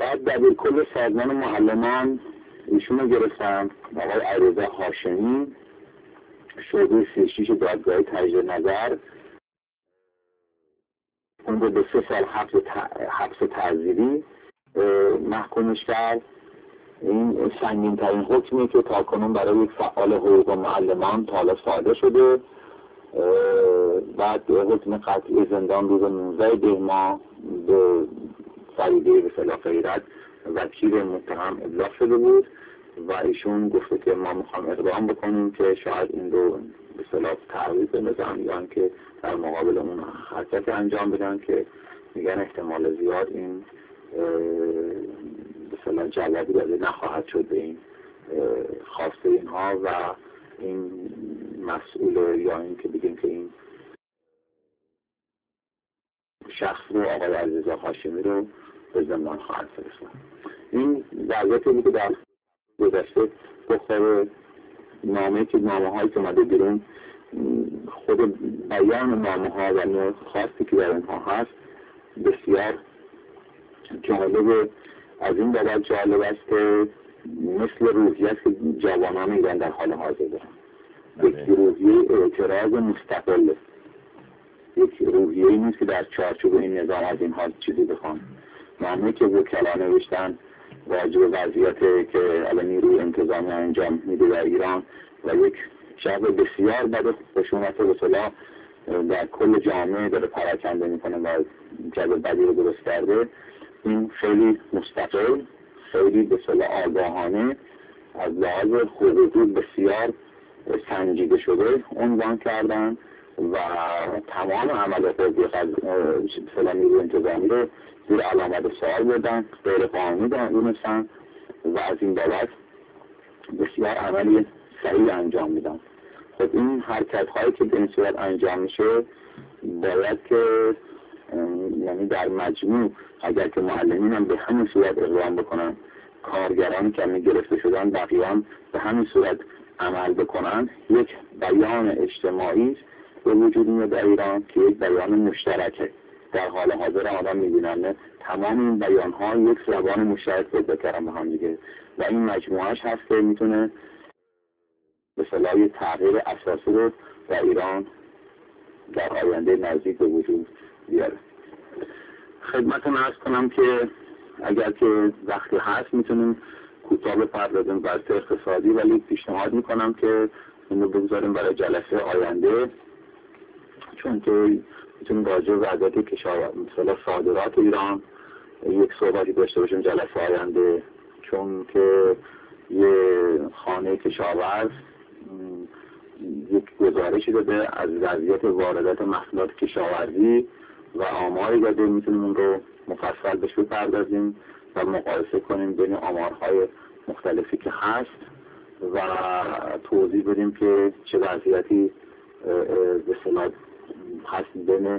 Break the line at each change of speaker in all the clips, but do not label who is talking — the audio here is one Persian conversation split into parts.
بعد دبیرکل سازمان معلمان ایشون رو گرفتم، آقای علیرضا هاشمی، شعبه 36 دادگاه تجدید نظر. اون رو به 3 سال حبس تعزیری محکومش کرد. این سنگین ترین حکمی که تاکنون برای یک فعال حقوق معلمان تا حالا صادر شده. بعد حکم قطعی زندان روز 19 دی‌ماه به فریده به اصطلاح غیرت وکیل متهم ابلاغ شده بود و ایشون گفته که ما میخوام اقدام بکنیم که شاید این رو به اصطلاح تعویض بندازن یا که در مقابل اون حرکت انجام بدن که میگن احتمال زیاد این به اصطلاح جوابی داده نخواهد شد به این خواسته اینها و این مسئول یا این که بگیم که این شخص رو آقای علیرضا هاشمی رو به زندان خواهد فرستاد. این وضعیتی که در گذشته بخور نامه‌ای که نامه‌هایی که اومده بیرون، خود بیان نامه‌ها و نوع خاصی که در اینها هست بسیار جالب. از این بابت جالب است که مثل روحیه است که جوانان ایران در حال حاضر دارن. یک روحیه اعتراض مستقل، یک روحیه‌ای نیست که در چارچوب این نظام از این حال چیزی بخوان. نامه‌ای که وکلا نوشتن راجع به وضعیتی که الان نیروی انتظامی انجام میده در ایران و یک شب بسیار بد خشونت به اصطلاح در کل جامعه داره پراکنده میکنه و شب بدی رو درست کرده. این خیلی مستقل، خیلی به اصطلاح آگاهانه از لحاظ حقوقی بسیار سنجیده شده عنوان کردن و تمام عمل حقوقی مثلا نیروی انتظامی رو زیر علامت سوال بردن، غیر قانونی دونستن و از این بابت بسیار عملی صحیح انجام میدن. خب این حرکت هایی که به این صورت انجام میشه باید که یعنی در مجموع اگر که معلمین هم به همین صورت اقدام بکنن، کارگرانی که می گرفته شدن بقیه به همین صورت عمل بکنن، یک بیان اجتماعی به وجود میاد در ایران که یک بیان مشترکه. در حال حاضر آدم میبینن تمام این بیان ها یک زبان مشترک پیدا کردن با هم دیگه و این مجموعهش هست که میتونه به اصطلاح یه تغییر اساسی رو در ایران در آینده نزدیک به وجود بیاره. خدمتتون عرض کنم که اگر که وقتی هست میتونیم کوتاه بپردازیم بحث اقتصادی، ولی پیشنهاد میکنم که اینو بگذاریم برای جلسه آینده، چون که میتونیم راجع به وضعیت کشاورزی مثلا صادرات ایران یک صحبتی داشته باشیم جلسه آینده، چون که یه خانه کشاورز یک گزارشی داده از وضعیت واردات محصولات کشاورزی و آماری داده، میتونیم اون رو مفصل بهش بپردازیم و مقایسه کنیم بین آمارهای مختلفی که هست و توضیح بدیم که چه وضعیتی به اصطلاح هست بین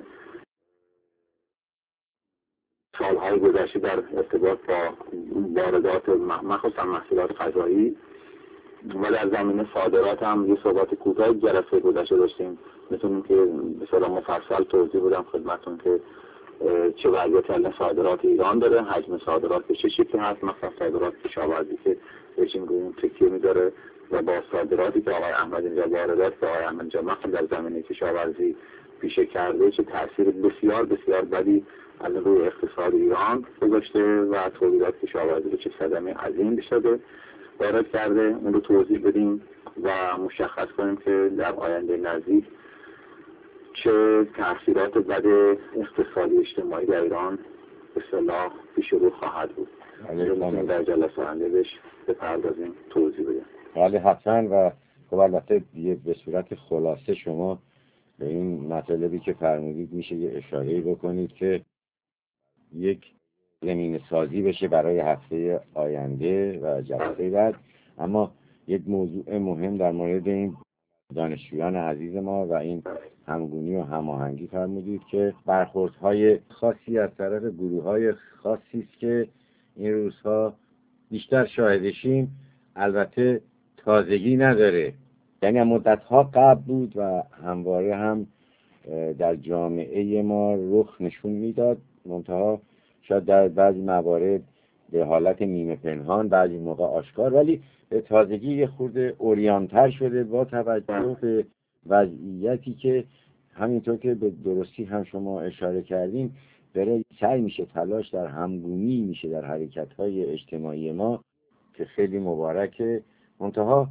سالهای گذشته در ارتباط با واردات مخصوصا محصولات غذایی و در زمینه صادرات هم یه صحبت کوتاه جلسه گذشته داشتیم. میتونیم که به صورت مفصل توضیح بدم خدمتتون که چه وضعیت صادرات ایران داره، حجم صادرات به چه شکلی هست، مثلا صادرات کشاورزی که بهشون روی تکیه می‌داره و با صادراتی که آقای احمد اینجا واردات که آقای احمد اینجا مثلا در زمینه کشاورزی پیشه کرده چه تاثیر بسیار بسیار بدی از روی اقتصاد ایران گذاشته و تولیدات کشاورزی رو چه صدمه عظیم شده وارد کرده، اون رو توضیح بدیم و مشخص کنیم که در آینده نزدیک چه تأثیرات بد اقتصادی اجتماعی در ایران به اصطلاح پیش رو خواهد بود. میتونیم در جلسه آینده بهش بپردازیم توضیح بدیم.
بله حتما. و خب البته به صورت خلاصه شما به این مطالبی که فرمودید میشه یه اشاره‌ای بکنید که یک زمین سازی بشه برای هفته آینده و جلسه بعد. اما یک موضوع مهم در مورد این دانشجویان عزیز ما و این همگونی و هماهنگی فرمودید که برخوردهای خاصی از طرف گروه‌های خاصی است که این روزها بیشتر شاهدشیم، البته تازگی نداره، یعنی مدت‌ها قبل بود و همواره هم در جامعه ما رخ نشون میداد، منتها شاید در بعضی موارد به حالت نیمه پنهان، بعضی موقع آشکار، ولی به تازگی یه خورده اوریانتر شده با توجه به وضعیتی که همینطور که به درستی هم شما اشاره کردین داره سعی میشه، تلاش در همگونی میشه در حرکت‌های اجتماعی ما که خیلی مبارکه. منتها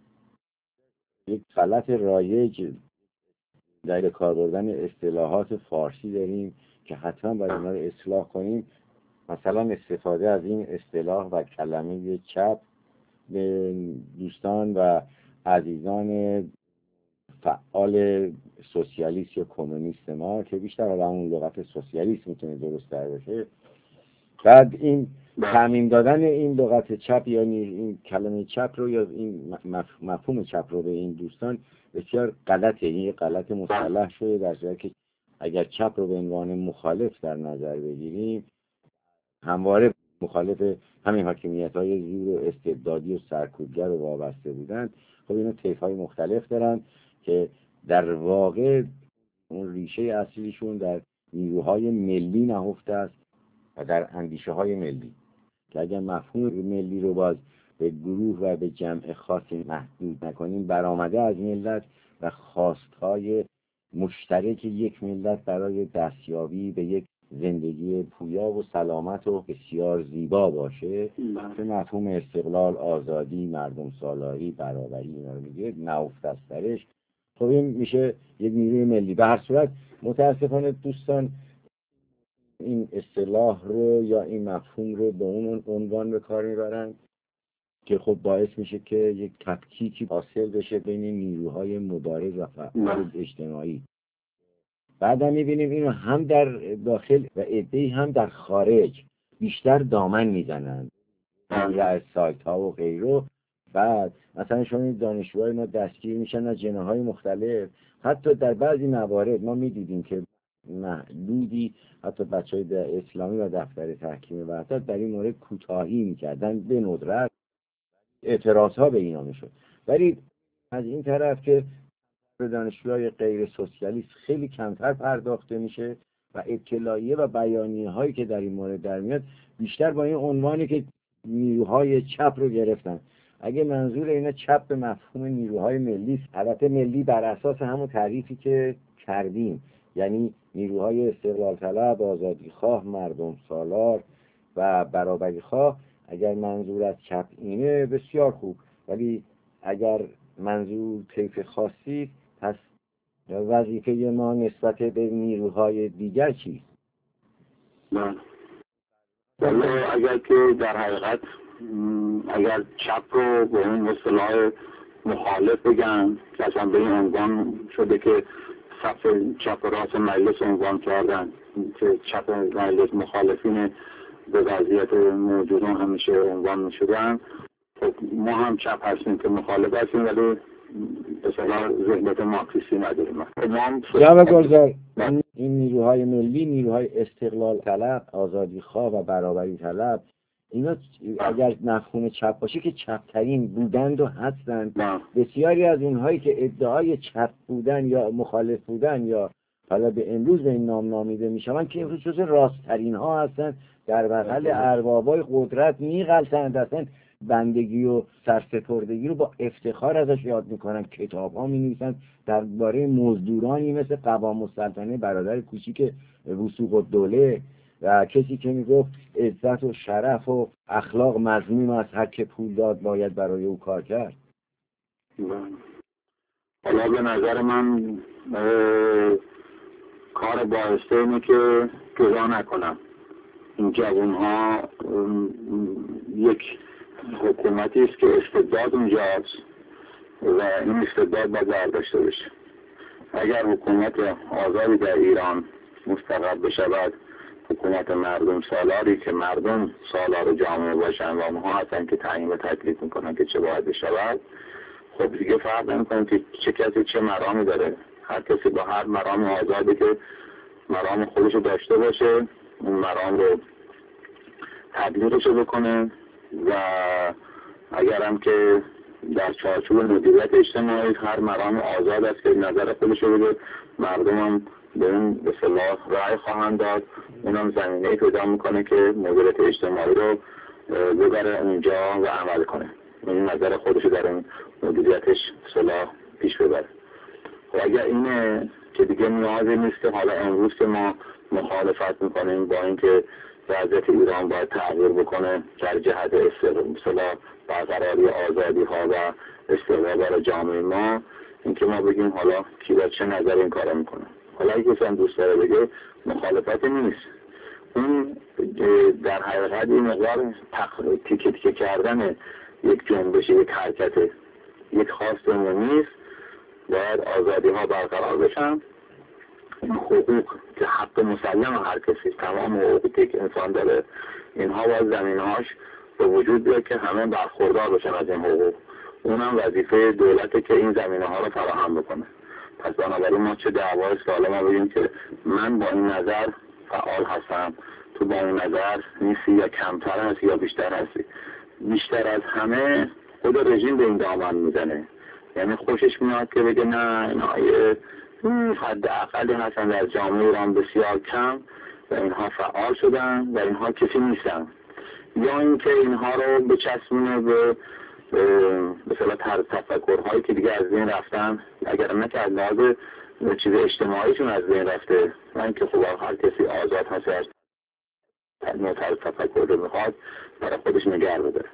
یک غلط رایج در کار بردن اصطلاحات فارسی داریم که حتما باید اونا رو اصلاح کنیم. مثلا استفاده از این اصطلاح و کلمه چپ به دوستان و عزیزان فعال سوسیالیست یا کمونیست ما که بیشتر حالا اون لغت سوسیالیست میتونه درست تر باشه، بعد این تعمیم دادن این لغت چپ یعنی این کلمه چپ رو یا این مفهوم چپ رو به این دوستان بسیار غلطه. این غلط مصطلح شده، در صورتی که اگر چپ رو به عنوان مخالف در نظر بگیریم، همواره مخالف همین حاکمیت‌های زور و استبدادی و سرکوبگر و وابسته بودن. خب اینا طیف‌های مختلف دارن که در واقع اون ریشه اصلیشون در نیروهای ملی نهفته است و در اندیشه‌های ملی، که اگر مفهوم ملی رو باز به گروه و به جمع خاصی محدود نکنیم، برآمده از ملت و خواستهای مشترک یک ملت برای دستیابی به یک زندگی پویا و سلامت و بسیار زیبا باشه که مفهوم استقلال، آزادی، مردم سالاری، برابری اینا رو میگه، نهفته است درش. خب این میشه یک نیروی ملی. به هر صورت متاسفانه دوستان این اصطلاح رو یا این مفهوم رو به اون عنوان به کار میبرن که خب باعث میشه که یک تفکیکی حاصل بشه بین نیروهای مبارز و فعال اجتماعی. بعدا میبینیم اینو هم در داخل و عده‌ای هم در خارج بیشتر دامن میزنن از سایت ها و غیره. بعد مثلا شما دانشجوهای ما دستگیر میشن از جناح‌های مختلف. حتی در بعضی موارد ما میدیدیم که محدودی حتی بچهای اسلامی و دفتر تحکیم وحدت در این مورد کوتاهی میکردن، به ندرت اعتراض ها به اینا میشد. ولی از این طرف که به دانشجوهای غیر سوسیالیست خیلی کمتر پرداخته میشه و اطلاعیه و بیانیه هایی که در این مورد در میاد بیشتر با این عنوانی که نیروهای چپ رو گرفتن. اگه منظور اینا چپ به مفهوم نیروهای ملی است، البته ملی بر اساس همون تعریفی که کردیم، یعنی نیروهای استقلال طلب، آزادی خواه، مردم سالار و برابری خواه، اگر منظور از چپ اینه بسیار خوب. ولی اگر منظور طیف خاصی، پس وظیفه ما نسبت به نیروهای دیگر چیست؟
ولی اگر که در حقیقت اگر چپ رو به اون اصطلاح مخالف بگن که اصلا به این عنوان شده که صف چپ و راست مجلس عنوان کردن که چپ مجلس مخالفین به وضعیت موجودان همیشه عنوان می شدن، خب ما هم چپ هستیم که مخالف هستیم ولی به صلاح ذهنیت مارکسیستی نداریم.
جناب گلزار، این نیروهای ملی، نیروهای استقلال طلب، آزادی خواه و برابری طلب، اینا اگر مفهوم چپ باشه که چپترین بودند و هستند. بسیاری از اونهایی که ادعای چپ بودن یا مخالف بودن یا حالا به امروز به این نام نامیده میشوند که امروز جز راستترین ها هستند، در بغل اربابای قدرت میغلطند، هستند بندگی و سرسپردگی رو با افتخار ازش یاد میکنن، کتاب ها می نویسن درباره مزدورانی مثل قوام السلطنه برادر کوچیک وثوق الدوله و کسی که میگفت عزت و شرف و اخلاق مذموم است، هر که پول داد باید برای او کار کرد.
حالا به نظر من کار بایسته اینه که جدا نکنم این جوانها یک حکومتی است که استبداد اونجاست و این استبداد باید برداشته بشه. اگر حکومت آزادی در ایران مستقر بشود، حکومت مردم سالاری که مردم سالار جامعه باشن و اونها هستن که تعیین و تکلیف میکنن که چه باید بشود، خب دیگه فرق نمیکنه که چه کسی چه مرامی داره. هر کسی با هر مرام آزادی که مرام خودشو داشته باشه اون مرام رو تبلیغشو بکنه و اگرم که در چارچوب مدیریت اجتماعی هر مرام آزاد است که نظر خودشو بده، مردم هم به اون به صلاح رأی خواهند داد. اونم زمینه پیدا میکنه که مدیریت اجتماعی رو ببره اونجا و عمل کنه، این نظر خودشو در این مدیریتش صلاح پیش ببره. و اگر اینه که دیگه نیازی نیست که حالا امروز که ما مخالفت میکنیم با اینکه وضعیت ایران باید تغییر بکنه در جهت اصطلاح برقراری آزادی ها و استقلال برای جامعه ما، اینکه ما بگیم حالا کی با چه نظر این کارو میکنه. حالا اگه کسی دوست داره بگه مخالفت نیست، اون در حقیقت این مقدار تیکه تیکه کردن یک جنبش، یک حرکت، یک خواست عمومی است. باید آزادی ها برقرار بشن، این حقوق که حق مسلم هر کسی، تمام حقوقی که انسان داره، اینها باید زمینهاش به وجود بیاد که همه برخوردار بشن از این حقوق. اونم وظیفه دولته که این زمینه ها رو فراهم بکنه. پس بنابراین ما چه دعوایی است که حالا ما بگیم که من با این نظر فعال هستم، تو با این نظر نیستی، یا کمتر هستی یا بیشتر هستی. بیشتر از همه خود رژیم به این دامن میزنه، یعنی خوشش میاد که بگه نه اینها یه حداقلی هستن در جامعه ایران بسیار کم و اینها فعال شدن و اینها کسی نیستن، یا اینکه اینها رو بچسبونه به مثلا طرز تفکرهایی که دیگه از بین رفتن، اگر نه که از لحاظ چیز اجتماعیشون از بین رفته، و اینکه خب هر کسی آزاد هست از طرز تفکر رو میخواد برای خودش نگه بداره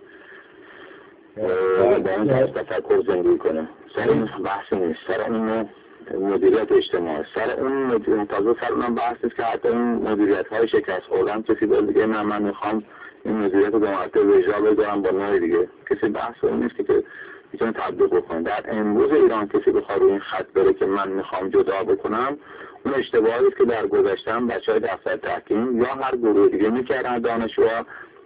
با این طرز تفکر زندگی کنه. سر این بحث نیست، سر اون مدیریت اجتماعی، سر اون منتظر سر اون بحث نیست که حتی این مدیریت های شکست خوردن کسی داره دیگه من میخوام این مدیریت رو به مرتب اجرا بذارم با نوع دیگه، کسی بحث اون نیست که میتونه تبدیل بکنه. در امروز ایران کسی بخواد روی این خط بره که من میخوام جدا بکنم، اون اشتباهی است که در گذشتم بچهای دفتر تحکیم یا هر گروه دیگه میکردن، دانشجوها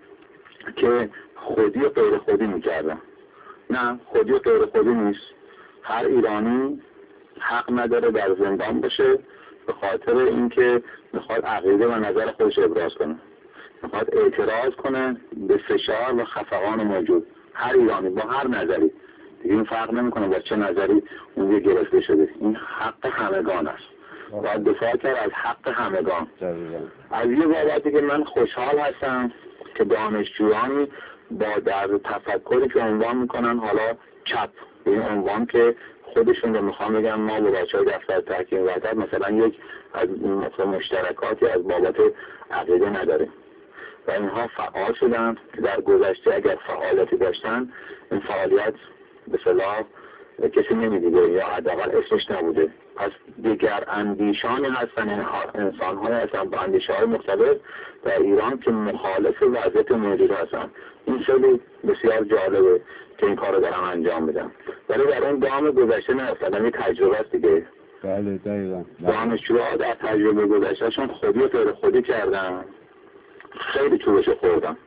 که خودی و غیر خودی میکردن. نه، خودی و غیر خودی نیست. هر ایرانی حق نداره در زندان باشه به خاطر اینکه میخواد عقیده و نظر خودش ابراز کنه، میخواد اعتراض کنه به فشار و خفقان موجود. هر ایرانی با هر نظری، دیگه این فرق نمیکنه با چه نظری اون گرفته شده، این حق همگان است. باید دفاع کرد از حق همگان. از یه بابتی که من خوشحال هستم که دانشجویانی با در تفکری که عنوان میکنن حالا چپ، این عنوان که خودشون رو میخوام بگم ما با بچه‌های دفتر تحکیم وحدت مثلا یک از مشترکاتی از بابت عقیده نداره و اینها فعال شدن که در گذشته اگر فعالیتی داشتن این فعالیت به صلاح کسی نمیدیده یا حداقل اسمش نبوده. پس دیگر اندیشانی هستن، انسان های هستن با اندیشه های مختلف در ایران که مخالف وضعیت موجود هستن. این خیلی بسیار جالبه که این کار رو دارم انجام میدم، ولی در اون گام گذشته نرفتن. یه تجربه است دیگه.
بله دقیقاً.
دانشجوها در تجربه گذشتهشون خودی و غیر خودی کردن، خیلی چوبش خوردن.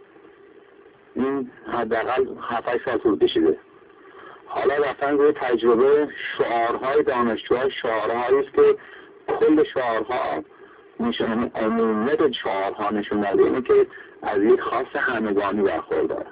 این حداقل 7-8 سال طول کشیده. حالا رفتن روی تجربه شعارهای دانشجوها، شعارهایی است که کل شعارها نشون عمومیت شعارها نشون داده اینه که از یک خواست همگانی برخورداره،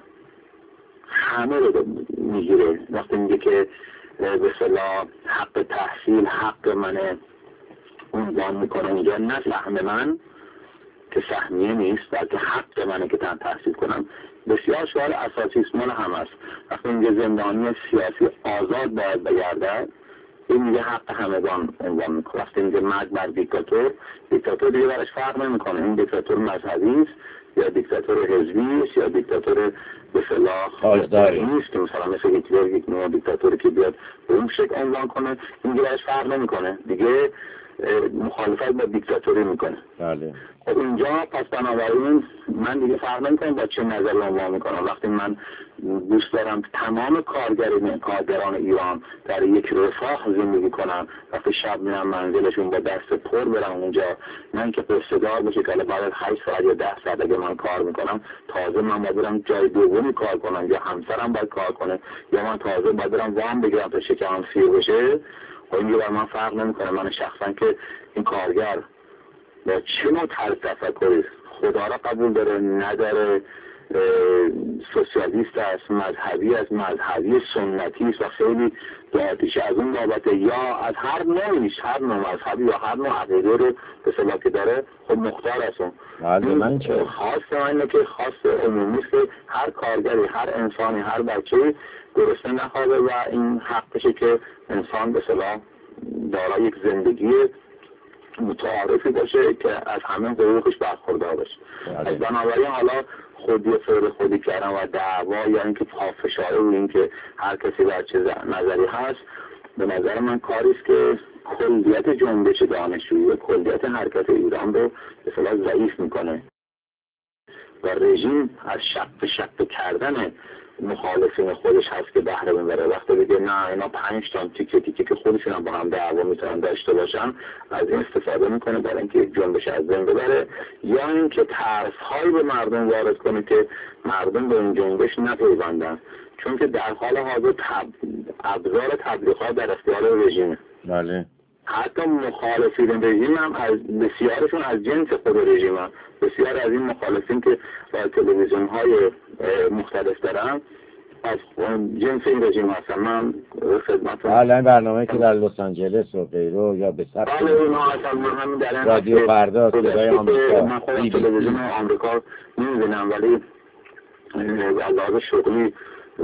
همه رو میگیره. وقتی میگه که به اصطلاح حق تحصیل حق منه، عنوان میکنه اینجا نه سهم من که سهمیه نیست بلکه حق منه که تحصیل کنم. بسیار شعار اساسی است، مال هم است. وقتی میگه زندانی سیاسی آزاد باید بگردد، این میگه حق همگان عنوان میکنه. وقتی میگه مرگ بر دیکتاتور دیگه برش فرق نمیکنه این دیکتاتور مذهبی است یا دیکتاتور حزبی است یا دیکتاتور به اصطلاح
خاصداری
نیست که مثلا مثل هیتلر یک نوع دیکتاتوری که بیاد به اون شکل عنوان کنه، این دیگه برش فرق نمیکنه، دیگه مخالفت با دیکتاتوری میکنه.
بله.
خب اینجا پس بنابراین من دیگه فرق نمیکنم با چه نظر عنوان میکنم. وقتی من دوست دارم تمام کارگران ایران در یک رفاه زندگی کنم، وقتی شب میرم منزلشون با دست پر برم اونجا، من که پستدار بشه که بعد از 8 ساعت یا 10 ساعت اگه من کار میکنم تازه من باید برم جای دومی کار کنم یا همسرم باید کار کنه یا من تازه باید برم وام بگیرم تا شکمم سیر بشه. و این دیگه من فرق نمیکنه. من شخصا که این کارگر با چه نوع طرز تفکری خدا را قبول داره نداره، سوسیالیست است، مذهبی است، مذهبی سنتی است و خیلی دعاتیش از اون بابت، یا از هر نوعیش، هر نوع مذهبی یا هر نوع عقیده رو به صلاح که داره خب مختار است.
من چه
خاص اینه که خاص عمومی است که هر کارگری، هر انسانی، هر بچه‌ای گرسنه نخوابه و این حقشه که انسان به صلاح دارای یک زندگی متعارفی باشه که از همه حقوقش برخوردار باشه. از بنابراین حالا خودی و فعل خودی کردن و دعوا یا اینکه پافشاری و اینکه هر کسی در چه نظری هست، به نظر من کاری است که کلیت جنبش دانشجویی و کلیت حرکت ایران رو به اصطلاح ضعیف میکنه و رژیم از شق کردن مخالفین خودش هست که بهره میبره. وقتی بگه نه اینا 5 تا تیکه که خودشون هم با هم دعوا میتونن داشته باشن، از این استفاده میکنه برای اینکه جنبش از بین ببره، یا اینکه ترس‌هایی به مردم وارد کنه که مردم به این جنبش نپیوندن، چون که در حال حاضر ابزار تبلیغات در اختیار رژیمه.
بله.
حتی مخالفین رژیم هم بسیارشون از جنس خود رژیم هم. بسیار از این مخالفین که با تلویزیون های مختلف دارن از جنس این رژیم هستن. من خدمتتون
این برنامه که در لس آنجلس و غیره یا به سبک
بله اونا اصلا من همین در این
رادیو فردا صدای آمریکا،
من خودم تلویزیون آمریکا نمی‌بینم، ولی از لحاظ شغلی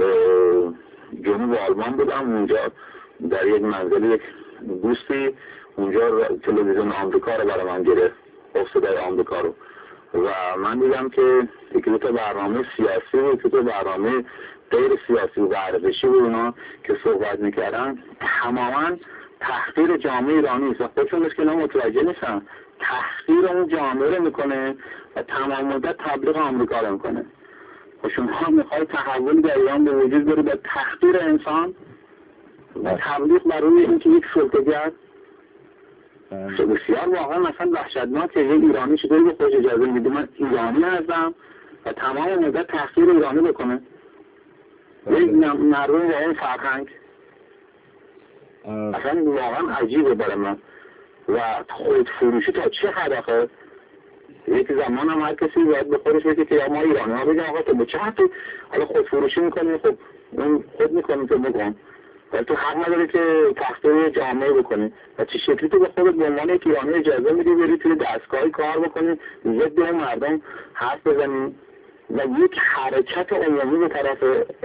جنوب آلمان بودم، اونجا در یک منزل یک دوستی اونجا تلویزیون آمریکا رو برای من گرفت، صدای آمریکا رو، و من دیدم که یکی تا برنامه سیاسی و یکی تا برنامه غیر سیاسی و ورزشی و اینا که صحبت میکردن تماما تحقیر جامعه ایرانی است و خودشون است که اینا متوجه نیستن تحقیر اون جامعه رو میکنه و تمام مدت تبلیغ آمریکا رو میکنه. و شما میخوای تحول در ایران به وجود بیاری با تحقیر انسان و تبلیغ برای اینکه یک سلطه‌گر بسیار واقعا مثلا وحشتناکه. یه ایرانی شده که خودش اجازه میده من ایرانی هستم و تمام مدت تحقیر ایرانی بکنه. یک مردم با اون فرهنگ اصلا واقعا عجیبه برای من. و خودفروشی تا چه هدفه؟ یک زمان هم هر کسی باید به خودش بگه که یا ما ایرانی ها بگه آقا تو به چه حتی حالا خودفروشی میکنی، خب اون خود میکنی تو بگم، ولی تو حق نداری که تحقیر جامعه بکنی و چه شکلی تو به خودت به عنوان یک ایرانی اجازه میدی بری توی دستگاهی کار بکنی، ضد اون مردم حرف بزنی و یک حرکت عمومی به طرف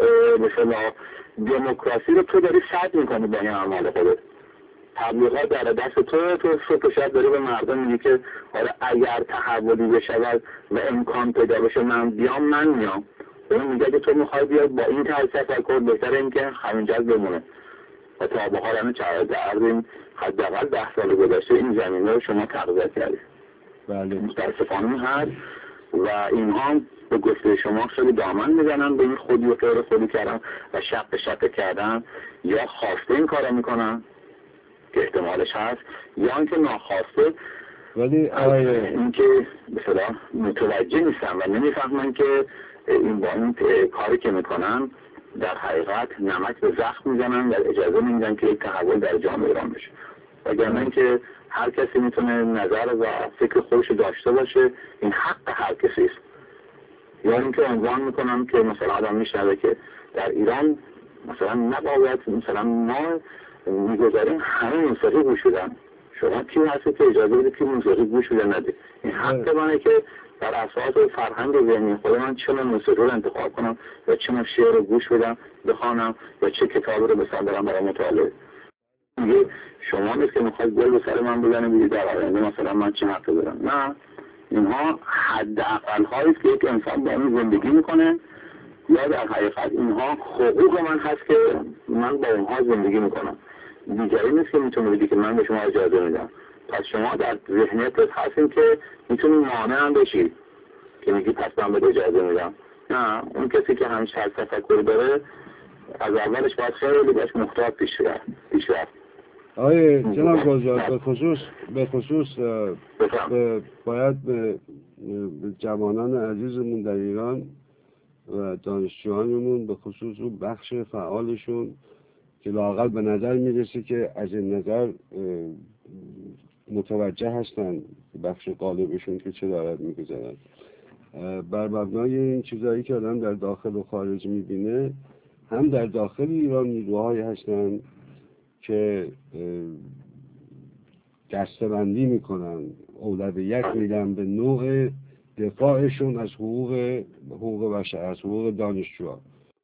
مثلا دموکراسی رو تو داری سد میکنی با این اعمال خودت. تبلیغات در دست تو صبح شب داری به مردم میگی که آره اگر تحولی بشود و امکان پیدا بشه من بیام، من میام. اون میگه که تو میخوای بیاد با این طرز تفکر، بهتره اینکه همینجا بمونه. و تا به حال همه چهار دردیم حداقل 10 سال گذشته این زمینه رو شما تغذیه کردید.
بله.
متاسفانه هست و اینها به گفته شما خیلی دامن میزنن به این خودی و غیر خودی کردن و شق کردن، یا خواسته این کارو میکنن که احتمالش هست، یا اینکه ناخواسته،
ولی
اینکه مثلا متوجه نیستن و نمیفهمن که این با این کاری که میکنن در حقیقت نمک به زخم میزنن و اجازه نمیدن که یک تحول در جامعه ایران بشه. وگرنه اینکه هر کسی میتونه نظر و فکر خودش داشته باشه، این حق هر کسی است. یا اینکه عنوان میکنم که مثلا آدم میشنوه که در ایران مثلا نباید مثلا ما میگذاریم همه موسیقی گوش بدن، شما کی هستی که اجازه بدید که موسیقی گوش بده نده؟ این حق منه که در اساس فرهنگ ذهنی خود من چه موسیقی رو انتخاب کنم یا چه شعر رو گوش بدم بخوانم یا چه کتابی رو بسازم برای مطالعه. میگه شما نیست که میخواید گل به سر من بزنید بگید در آینده مثلا من چه حقی دارم. نه، اینها حداقل هایی که یک انسان با این زندگی میکنه، یا در حقیقت اینها حقوق من هست که من با اونها زندگی میکنم. دیگری نیست که میتونه بگی که من به شما اجازه میدم. پس شما در ذهنیتت هستین که میتونی مانع هم بشی که میگی پس من به اجازه میدم. نه، اون کسی که همش تفکر داره از اولش باید خیلی باش محتاط پیش رفت.
آقای جناب گلزار، به خصوص باید به جوانان عزیزمون در ایران و دانشجویانمون به خصوص اون بخش فعالشون که لااقل به نظر میرسه که از این نظر متوجه هستن بخش غالبشون که چه دارد میگذارن، بر مبنای این چیزایی که آدم در داخل و خارج میبینه، هم در داخل ایران نیروهایی هستن که دسته‌بندی میکنن، اولویت میدن به نوع دفاعشون از حقوق بشر، از حقوق دانشجوها.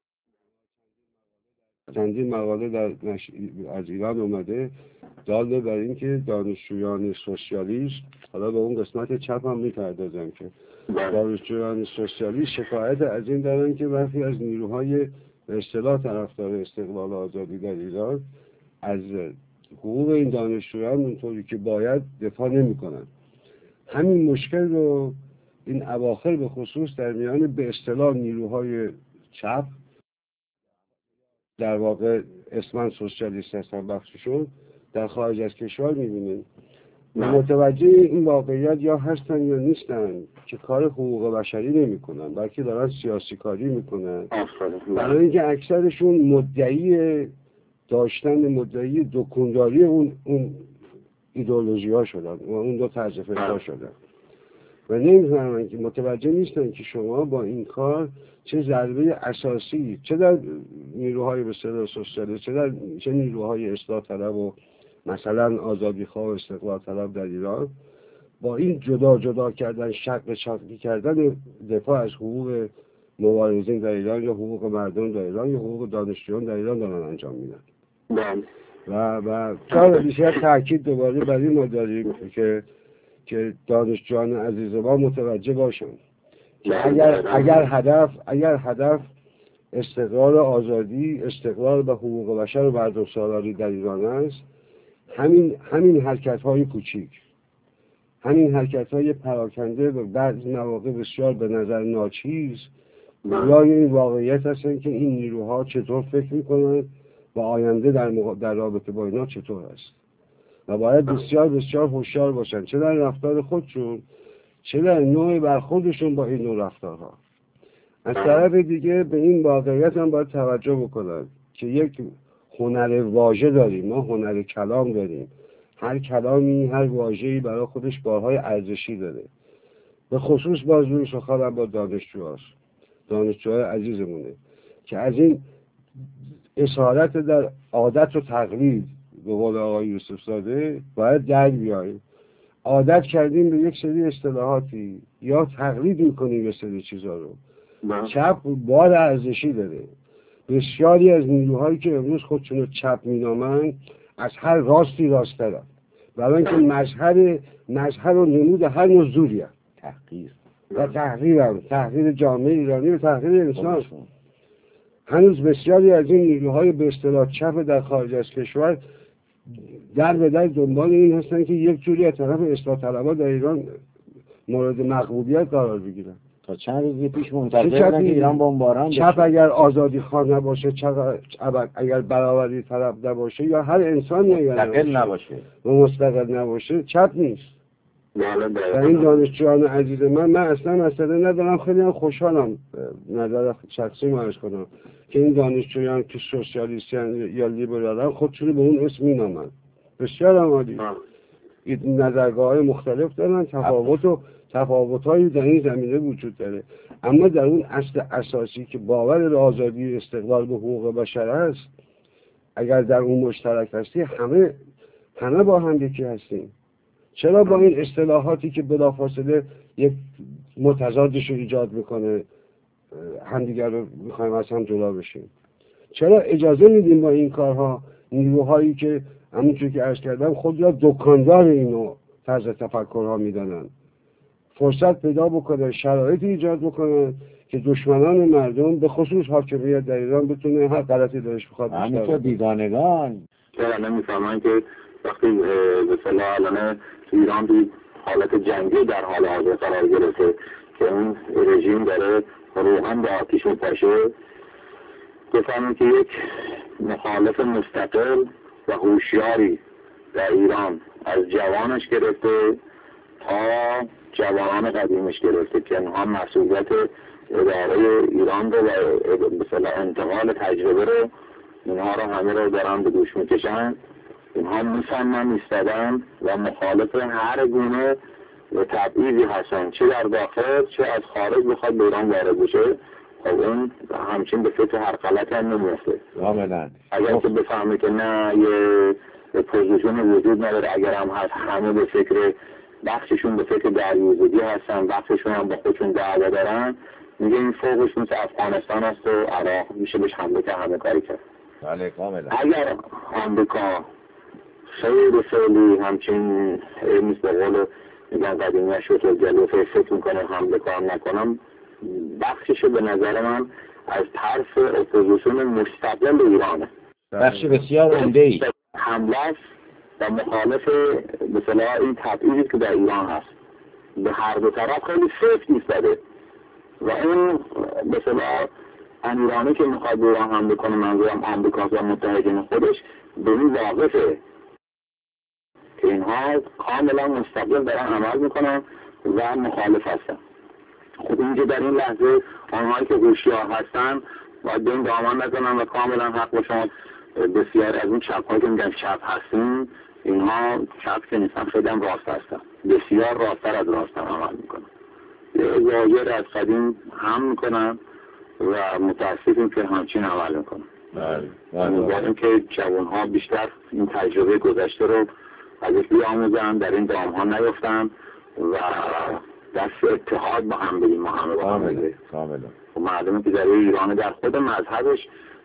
چندین مقاله از ایران اومده داله بر این که دانشجویان سوسیالیست، حالا به اون قسمت چپ هم میپردازم که دانشجویان سوسیالیست شکایت از این دارن که برخی از نیروهای به اصطلاح طرفدار استقلال آزادی در ایران از حقوق این دانشجویان اونطوری که باید دفاع نمی‌کنن. همین مشکل رو این اواخر به خصوص در میان به اصطلاح نیروهای چپ، در واقع اسمن سوسیالیست هستن بخششون، در خارج از کشور می‌بینیم. متوجه این واقعیت یا هستن یا نیستن که کار حقوق بشری نمی‌کنن، بلکه دارن سیاسی کاری می‌کنن. برای اینکه اکثرشون مدعی دکونداری اون ایدئولوژی ها شدن و اون دو طرز فکر شدن و نمی‌فهمن که متوجه نیستن که شما با این کار چه ضربه اساسی، چه در نیروهای به اصطلاح سوسیالیست، چه نیروهای اصلاح طلب و مثلا آزادیخواه و استقلال طلب در ایران، با این جدا کردن، شقی کردن دفاع از حقوق مبارزین در ایران یا حقوق مردم در ایران یا حقوق دانشجویان در ایران دارن انجام میدن. و چرا بیشتر تاکید دوباره بر این ما داریم که دانشجویان عزیز ما متوجه باشن که اگر هدف استقلال آزادی، استقلال به حقوق بشر و مردم سالاری در ایران است، همین حرکت‌های کوچیک، همین حرکت‌های پراکنده و بعضی مواقع بسیار به نظر ناچیز یا این واقعیت هستن که این نیروها چطور فکر میکنن و آینده در رابطه با اینا چطور است و باید بسیار بسیار هوشیار باشن، چه در رفتار خودشون چه در نوع برخوردشون با این نوع رفتارها. از طرف دیگه به این واقعیت هم باید توجه بکنن که یک هنر واژه داریم، ما هنر کلام داریم. هر کلامی، هر واژه‌ای برای خودش بارهای ارزشی داره. به خصوص باز روی سخنم با دانشجوهای عزیزمونه که از این اسارت در عادت و تقلید به قول آقای یوسف زاده باید در بیاییم. عادت کردیم به یک سری اصطلاحاتی یا تقلید میکنیم یه سری چیزا رو. چپ بار ارزشی داره. بسیاری از نیروهایی که امروز خودشون رو چپ مینامن از هر راستی راست‌ترن، برای اینکه مظهر و نمود هر نوع زوری هست. تحقیر جامعه ایرانی و تحقیر انسان. هنوز بسیاری از این نیروهای به اصطلاح چپ در خارج از کشور در به در دنبال این هستن که یک جوری از طرف اصلاح طلبها در ایران مورد مقبولیت قرار بگیرن.
تا چند روز پیش منتظر که ایران بمباران
چپ اگر آزادی خواه نباشه، اگر برابری طلب نباشه یا هر انسانی اگر
نباشه
و مستقل نباشه چپ نیست. و این دانشجویان عزیز من اصلا مسئله ندارم، خیلی هم خوشحالم، نظر شخصی معرض کنم که این دانشجویان که سوسیالیستن یا لیبرالن خودشون به اون اسم مینامن. بسیار عالی. این نظرگاه‌های مختلف دارن، تفاوت‌هایی در این زمینه وجود داره، اما در اون اصل اساسی که باور به آزادی استقلال به حقوق بشر است، اگر در اون مشترک هستی همه با هم یکی هستیم. چرا با این اصطلاحاتی که بلافاصله یک متضادش رو ایجاد میکنه همدیگر رو میخوایم از هم جدا بشیم؟ چرا اجازه میدیم با این کارها نیروهایی که همونجور که عرض کردم خود را دکاندار اینو طرز تفکرها میدانن فرصت پیدا بکنه، شرایطی ایجاد بکنه که دشمنان مردم به خصوص حاکمیت در ایران بتونه هر غلطی درش بخواد بیشتر
همینطور بیگانگان
چرا نمیفهمن که وقتی به صلاح الان تو ایران تو حالت جنگی در حال حاضر قرار گرفته که اون رژیم داره روحاً به آتیش میپاشه، بفهمن که یک مخالف مستقل و هوشیاری در ایران از جوانش گرفته تا جوانان قدیمش گرفته که اینها مسئولیت اداره ایران رو و مثلا انتقال تجربه رو اینها رو همه رو دارن به دوش میکشن. اینها مصمم ایستادن و مخالف هر گونه و تبعیضی هستن، چه در داخل چه از خارج بخواد به ایران وارد بشه، خب اون همچین به فکر هر غلط هم نمیفته. اگر که بفهمه که نه یه پوزیشن وجود نداره، اگر هم هست همه به فکر بخششون به فکر دریوزگی هستن، بخششون هم با خودشون دعوا دارن، میگه این فوقش مثل افغانستان است و عراق، میشه بهش حمله کرد، همه کاری کرد.
بله کاملا.
اگر آمریکا خیلی همچین مثل به قول میگن قدیمی شد جلو فکر میکنه حمله کار نکنم، بخشش به نظر من از طرف اپوزیسیون مستقل ایرانه،
بخش بسیار عمده‌ای
حمله است و مخالف مثلا این تبعیضی که در ایران هست، به هر دو طرف خیلی سفت ایستاده و اون مثلا امیرانی که میخواد به ایران حمله کنه، منظورم آمریکا و متحدین خودش، به این واقفه که اینها کاملا مستقل دارن عمل میکنن و مخالف هستن. خب اینجا در این لحظه آنهایی که هوشیار هستن باید به این دامن نزنن و کاملا حق باشن. بسیار از اون چپ هایی که میگن چپ هستیم، اینها چپ که نیستن، خیلی هم راست هستن، بسیار راستتر از راستن عمل میکنن، یه ظاهر از قدیم هم میکنن و متاسفیم که همچین عمل میکنن. امیدواریم که جوانها بیشتر این تجربه گذشته رو ازش بیاموزن، در این دام ها نیفتن و دست اتحاد با هم بدیم، ما همه با هم بدیم. و معلومه که در ایران در خود مذهبش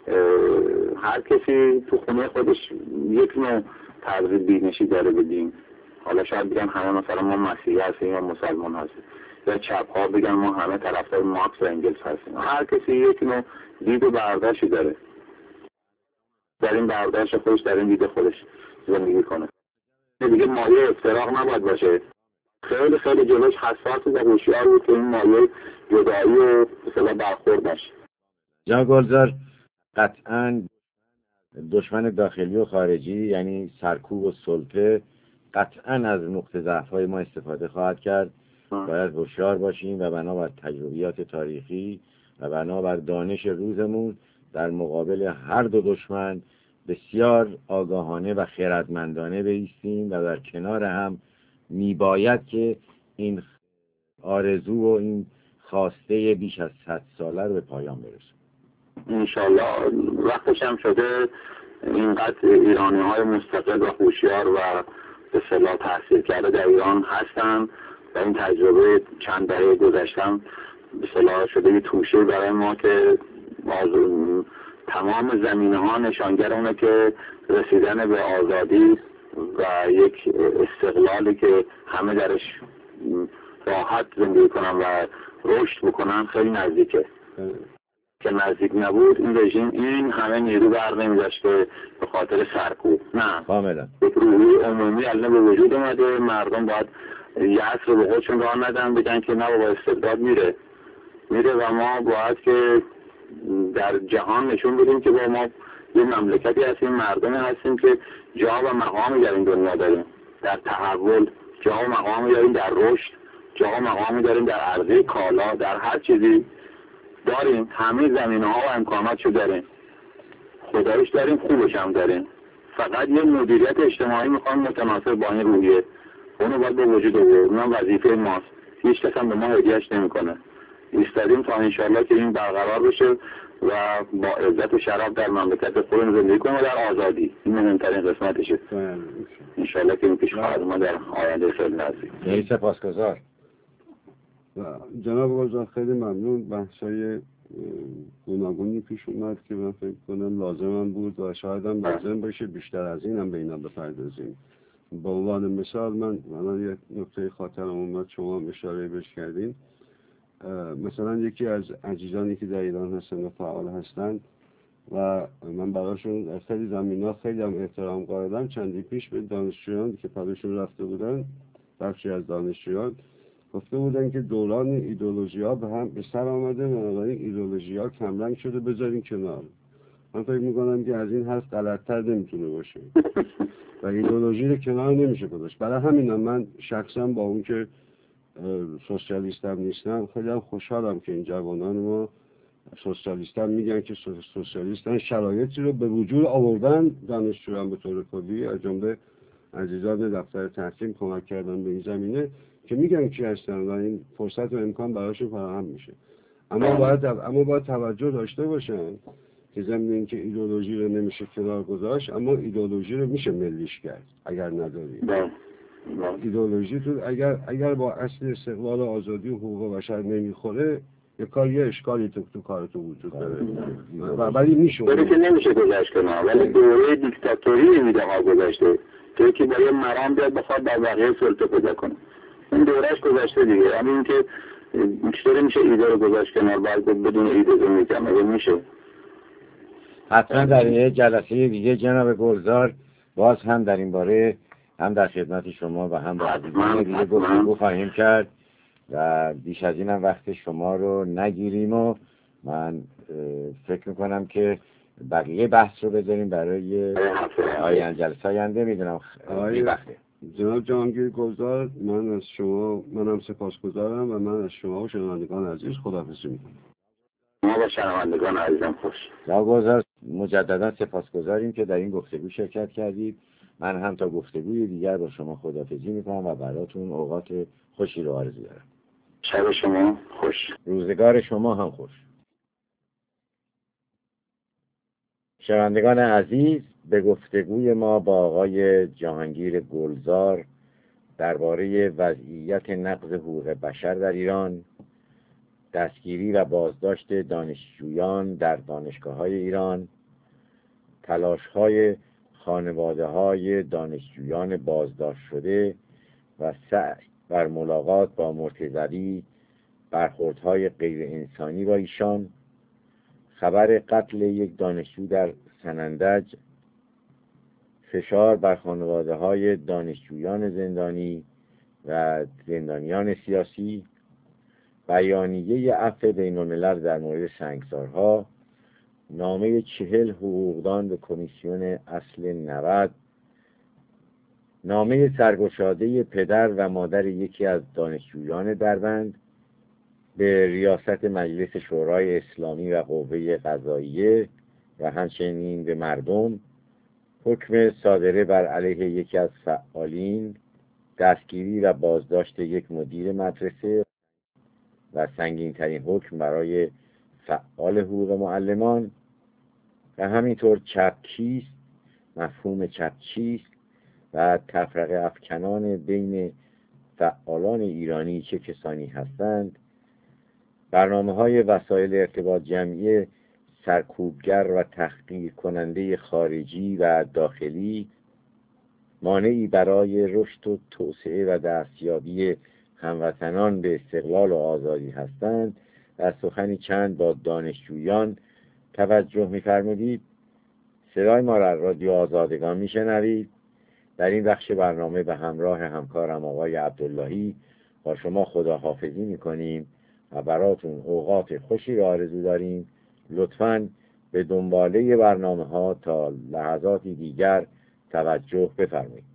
هر کسی تو خونه خودش یک نوع طرز دینشی داره بدیم. حالا شاید بگن همه مثلا ما مسیحی هستیم یا مسلمان هستیم، یا چپ ها بگن ما همه طرفدار مارکس و انگلس هستیم. هر کسی یک نوع دید و برداشتی داره، در این برداشت خودش در این دید خودش زندگی کنه. دیگه مایه افتراق نباید باشه. خیلی خیلی جلوش حساس و هوشیار بود که این مایه جدایی و مثلا برخورد نشه.
جناب گلزار، قطعاً دشمن داخلی و خارجی یعنی سرکوب و سلطه قطعاً از نقطه ضعف‌های ما استفاده خواهد کرد. باید هوشیار باشیم و بنابر تجربیات تاریخی و بنابر دانش روزمون در مقابل هر دو دشمن بسیار آگاهانه و خردمندانه بایستیم و در کنار هم میباید که این آرزو و این خواسته بیش از 100 ساله رو به پایان برسونیم.
انشالله وقتش هم شده. اینقدر ایرانی های مستقل و هوشیار و به اصطلاح تحصیل کرده در ایران هستن و این تجربه چند دهه گذشتن به اصطلاح شده یه توشه برای ما که تمام زمینه ها نشانگر اونه که رسیدن به آزادی و یک استقلالی که همه درش راحت زندگی کنن و رشد بکنن خیلی نزدیکه. که نزدیک نبود این رژیم این همه نیرو بر نمی‌داشت که به خاطر سرکوب، نه
کاملا
یک روحی عمومی الان به وجود اومده. مردم باید یأس رو به خودشون راه ندن، بگن که نه بابا استبداد میره و ما باید که در جهان نشون بدیم که با ما یه مملکتی هستیم، مردمی هستیم که جا و مقامی در این دنیا داریم، در تحول جا و مقامی داریم، در رشد جا و مقامی داریم، در عرضه کالا، در هر چیزی داریم، همه زمینه ها و امکاناتشو داریم، خدایش داریم، خوبش هم داریم. فقط یه مدیریت اجتماعی میخوام متناسب با این روحیه، اونو باید به وجود آورد. اونم وظیفه ماست، هیچ کس هم به ما هدیه‌اش نمیکنه. ایستادیم تا انشالله که این برقرار بشه و با عزت و شرف در مملکت خودمون زندگی کنیم و در آزادی. این مهمترین قسمتشه. انشالله که این پیش خواهد ما در آینده خیلی نزدیک.
خیلی سپاسگزار.
جناب گلزار خیلی ممنون. بحثای گوناگونی پیش اومد که من فکر کنم لازم بود و شاید هم لازم باشه بیشتر از این هم به اینا بپردازیم. به عنوان مثال من یک نکته خاطرم اومد، شما هم اشاره بهش کردین. مثلا یکی از عزیزانی که در ایران هستن و فعال هستن و من براشون خیلی زمینه‌ها خیلی هم احترام قائلم، چندی پیش به دانشجویان که پدرشون رفته بودن، بخشی از دانشجویان گفته بودن که دوران ایدئولوژی‌ها به هم به سر آمده و بنابراین ایدئولوژی‌ها کمرنگ شده، بذارین کنار. من فکر می‌کنم که از این حرف غلط‌تر نمیتونه باشه و ایدئولوژی رو کنار نمیشه گذاشت. برای همینم من شخصا با اون که سوسیالیست هم نیستم خیلی هم خوشحالم که این جوانان ما سوسیالیست هم میگن که سوسیالیستن، شرایطی رو به وجود آوردن. دانشجویان به طور کلی از جمله عزیزان دفتر تحصیل کمک کردن به این زمینه که میگن کی هستن و این فرصت و امکان براشون فراهم میشه. اما باید توجه داشته باشن که ضمن اینکه ایدئولوژی رو نمیشه کنار گذاشت، اما ایدئولوژی رو میشه ملیش کرد اگر نداری. ایدئولوژی تو اگر با اصل استقلال و آزادی و حقوق بشر نمیخوره، یه اشکالی تو کار تو وجود داره ولی میشه
که نمیشه گذاشت کنار. ولی دوره دیکتاتوری نمیده گذاشته که با یه مرام بیاد بخواد در بقیه سلطه پیدا کنه. این دورش گذاشته دیگه. همین که چطوری میشه ایده رو گذاشت کنار بعد بدون ایده زندگی کنه؟ میشه.
حتما در یه جلسه دیگه جناب گلزار باز هم در این باره هم در خدمت شما و هم با عزیزان دیگه گفتگو خواهیم کرد و بیش از اینم وقت شما رو نگیریم و من فکر میکنم که بقیه بحث رو بذاریم برای جلسه آینده. میدونم وقته.
جناب جهانگیر گلزار، منم سپاسگزارم و من از شما و شنوندگان عزیز خداحافظی میکنم.
ما با شنوندگان عزیزم خوش.
جناب گلزار مجددا سپاسگزاریم که در این گفتگو شرکت کردید. من هم تا گفتگوی دیگر با شما خداحافظی میکنم و براتون اوقات خوشی رو آرزو دارم.
شب شما خوش.
روزگار شما هم خوش. شنوندگان عزیز، به گفتگوی ما با آقای جهانگیر گلزار درباره وضعیت نقض حقوق بشر در ایران، دستگیری و بازداشت دانشجویان در دانشگاه‌های ایران، تلاش‌های خانواده‌های دانشجویان بازداشت شده و سعی بر ملاقات با مرتضوی، برخوردهای غیر انسانی با ایشان، خبر قتل یک دانشجو در سنندج، فشار بر خانواده‌های دانشجویان زندانی و زندانیان سیاسی، بیانیه عفو بین‌الملل در مورد سنگسارها، نامه 40 حقوقدان به کمیسیون اصل 90، نامه سرگشاده پدر و مادر یکی از دانشجویان دربند به ریاست مجلس شورای اسلامی و قوه قضاییه و همچنین به مردم، حکم صادره بر علیه یکی از فعالین، دستگیری و بازداشت یک مدیر مدرسه و سنگین‌ترین حکم برای فعال حقوق معلمان و همینطور چپ چیست، مفهوم چپ چیست و تفرقه افکنان بین فعالان ایرانی چه کسانی هستند، برنامه‌های وسایل ارتباط جمعی سرکوبگر و تحقیر کننده خارجی و داخلی مانعی برای رشد و توسعه و دستیابی هموطنان به استقلال و آزادی هستند و سخنی چند با دانشجویان توجه می‌فرمودید. صدای ما را رادیو آزادگان میشنوید. در این بخش برنامه به همراه همکارم آقای عبداللهی با شما خداحافظی میکنیم و براتون اوقات خوشی را آرزو داریم. لطفاً به دنباله برنامه ها تا لحظاتی دیگر توجه بفرمایید.